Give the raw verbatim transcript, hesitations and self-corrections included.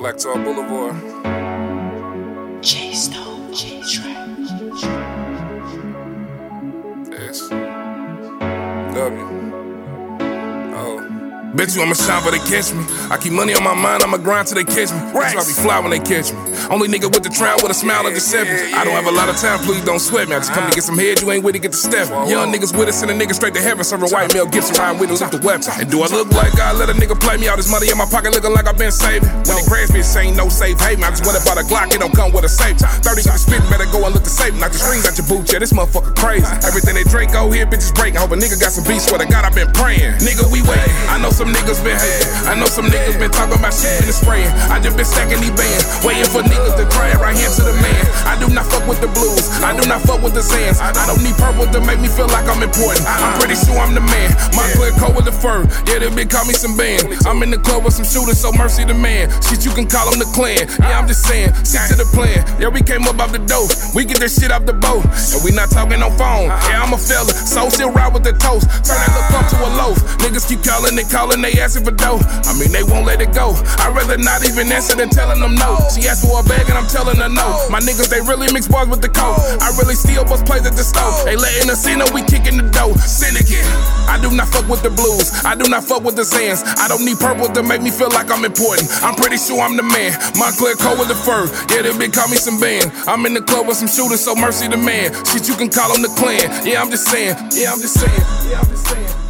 Black Tar Boulevard. J Stone, J Track. S W. Bet you I'ma shine but they catch me. I keep money on my mind, I'ma grind till they catch me. That's why I be fly when they catch me. Only nigga with the trial with a smile of deception. I don't have a lot of time, please don't sweat me. I just come to get some head, you ain't with it, get the step. Young niggas with us, send a nigga straight to heaven. Serving white male gifts around with it, lift the weapon. And do I look like I let a nigga play me? All this money in my pocket looking like I been saving. When they crash me, it ain't no safe haven. I just went about a Glock, it don't come with a safe. thirty with the spit, better go and look the safe. Knock the strings out your boot, yeah, this motherfucker crazy. Everything they Draco here, bitches breaking. Hope a nigga got some beats, swear to God, I been praying. Nigga, we waiting. I know some niggas been hating. I know some niggas been talking about shit and spraying. I just been stacking these bands, waiting for niggas to cry right here to the man. I do not fuck with the blues, I do not fuck with the sands. I don't need purple to make me feel like I'm important. I'm pretty sure I'm the man. My clear coat with the fur, yeah, they been call me some band. I'm in the club with some shooters, so mercy the man. Shit, you can call them the clan. Yeah, I'm just saying, stick to the plan. Yeah, we came up off the dope, we get this shit off the boat, and we not talking on phone. Yeah, I'm a fella, so still ride with the toast. Turn that little pump to a loaf. Niggas keep calling and calling, they asking for dough. I mean, they won't let it go. I'd rather not even answer than telling them no. She asked for a bag and I'm telling her no. My niggas, they really mix bars with the coke. I really steal bus plays at the stove. They letting us in and we kicking the dough. Syndicate. I do not fuck with the blues. I do not fuck with the sands. I don't need purple to make me feel like I'm important. I'm pretty sure I'm the man. My clear coat with the fur. Yeah, they been call me some band. I'm in the club with some shooters, so mercy the man. Shit, you can call them the clan. Yeah, I'm just saying. Yeah, I'm just saying. Yeah, I'm just saying.